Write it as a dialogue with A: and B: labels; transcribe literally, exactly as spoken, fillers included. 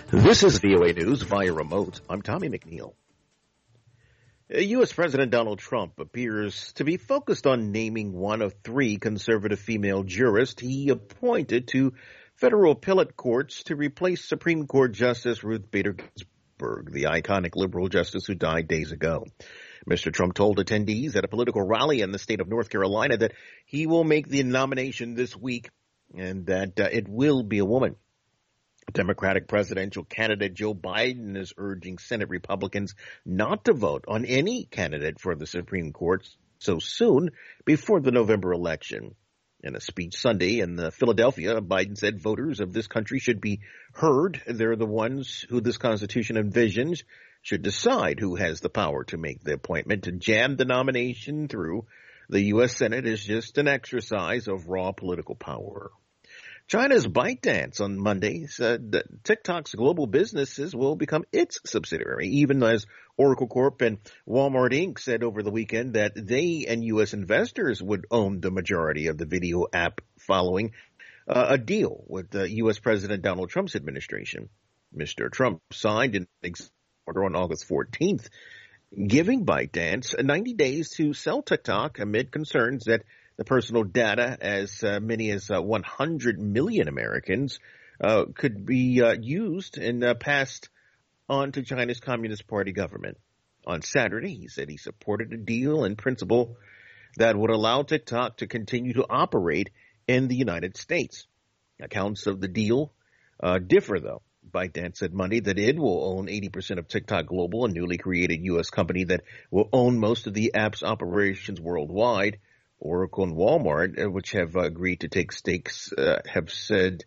A: This is V O A News via remote. I'm Tommy McNeil. U S. President Donald Trump appears to be focused on naming one of three conservative female jurists he appointed to federal appellate courts to replace Supreme Court Justice Ruth Bader Ginsburg, the iconic liberal justice who died days ago. Mister Trump told attendees at a political rally in the state of North Carolina that he will make the nomination this week and that uh, it will be a woman. Democratic presidential candidate Joe Biden is urging Senate Republicans not to vote on any candidate for the Supreme Court so soon before the November election. In a speech Sunday in Philadelphia, Biden said voters of this country should be heard. They're the ones who this Constitution envisions should decide who has the power to make the appointment. To jam the nomination through the U S. Senate is just an exercise of raw political power. China's ByteDance on Monday said that TikTok's global businesses will become its subsidiary, even as Oracle Corp and Walmart Incorporated said over the weekend that they and U S investors would own the majority of the video app following uh, a deal with uh, U S. President Donald Trump's administration. Mister Trump signed an executive order on August fourteenth, giving ByteDance ninety days to sell TikTok amid concerns that the personal data, as uh, many as uh, one hundred million Americans, uh, could be uh, used and uh, passed on to China's Communist Party government. On Saturday, he said he supported a deal in principle that would allow TikTok to continue to operate in the United States. Accounts of the deal uh, differ, though. ByteDance said Monday that it will own eighty percent of TikTok Global, a newly created U S company that will own most of the app's operations worldwide. Oracle and Walmart, which have agreed to take stakes, uh, have said